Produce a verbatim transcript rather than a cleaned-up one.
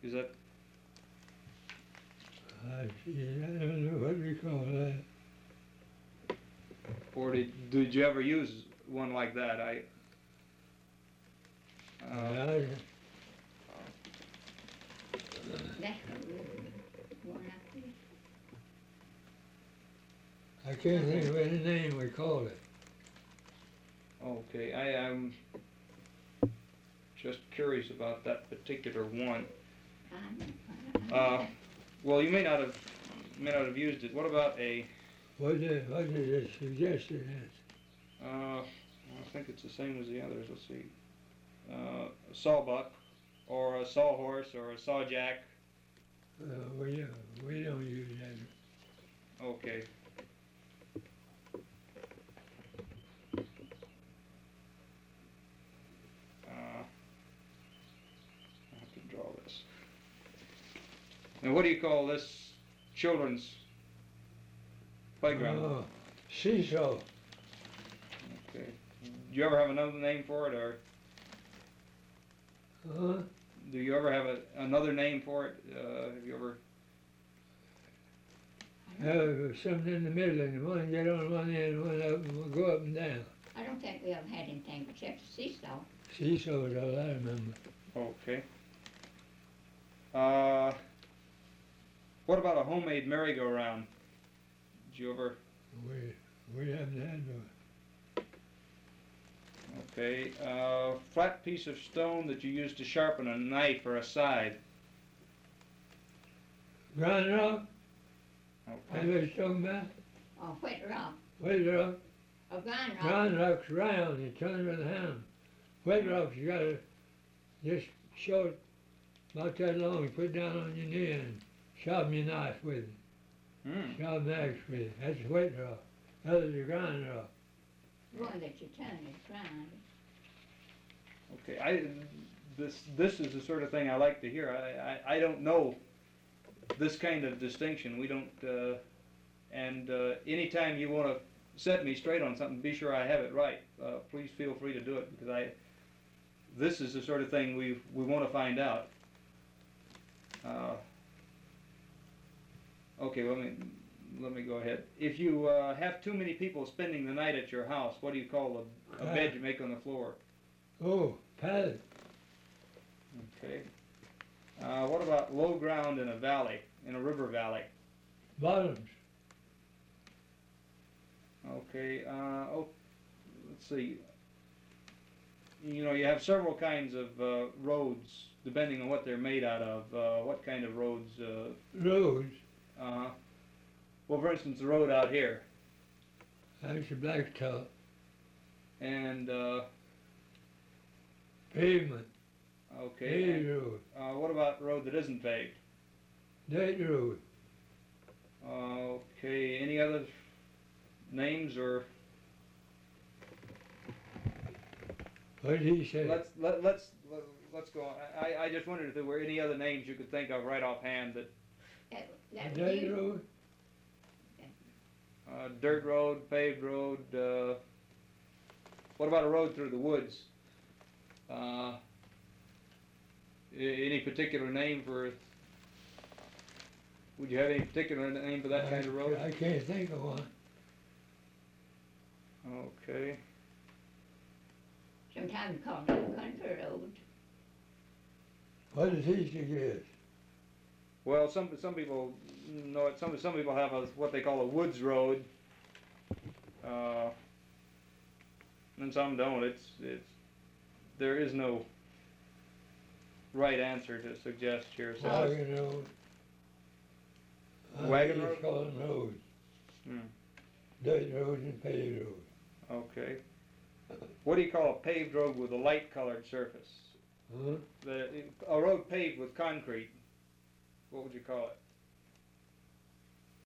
Is that, I see, I don't know what we call that. or did, did you ever use one like that? I, uh, I, That's what we want up there. I can't think of any name we call it. okay, I am just curious about that particular one. I know. Uh, well, you may not have, may not have used it. What about a, What did, what did it suggest it is? uh, I think it's the same as the others. Let's see. Uh, a sawbuck, or a sawhorse, or a sawjack. Uh, we, uh, we don't use that. Okay. Uh, I have to draw this. Now, what do you call this children's playground? Oh, seesaw. Okay. Do you ever have another name for it, or Huh? do you ever have a, another name for it? Uh, have you ever? Have something in the middle and one get on one end, one up, and we'll go up and down. I don't think we ever had anything except a seesaw. Seesaw is all I remember. Okay. Uh, what about a homemade merry-go-round? Did you ever? We, we haven't had one. Okay. Uh, flat piece of stone that you use to sharpen a knife or a scythe. Ground rock, that's Okay. what you're talking about? Or wet rock. Wet rock, Or ground rock. ground rock's round, you turn it with a hand. Wet rock's you gotta just short, about that long, you put it down on your knee and sharpen your knife with it. Hmm. Sharpen the axe with it, that's wet rock. Other's the ground rock. The one that you turn is ground. Okay. I this this is the sort of thing I like to hear. I I, I don't know this kind of distinction. We don't. Uh, and uh, anytime you want to set me straight on something, be sure I have it right. Uh, please feel free to do it, because I. This is the sort of thing we we want to find out. Uh, okay, let me let me go ahead. If you uh, have too many people spending the night at your house, what do you call a, a bed you make on the floor? Oh, pallet, Okay. Uh, what about low ground in a valley, in a river valley? bottoms, Okay. Uh, oh, let's see. You know, you have several kinds of uh, roads, depending on what they're made out of. Uh, what kind of roads? Uh, roads, uh, well, for instance, the road out here, that's the blacktop, and uh, pavement, okay. paved And, road, uh, what about road that isn't paved? dirt road. Okay. Any other names, or What did he say? let's let, let's let, let's go on. I I just wondered if there were any other names you could think of right offhand that. That, that was Dirt you. road, Uh, dirt road, paved road. Uh, what about a road through the woods? Uh, a- any particular name for? Would you have any particular name for that kind of I road? can't think of one. Okay. Sometimes called it a country road. What did he suggest? Well, some some people know it. Some some people have a what they call a woods road. Uh, and some don't. It's it's there is no right answer to suggest here. So it's- Wagon road. Wagon I road? just call them roads. Hmm. Dirt roads and paved roads. Okay. What do you call a paved road with a light colored surface? Huh? The, a road paved with concrete. What would you call it?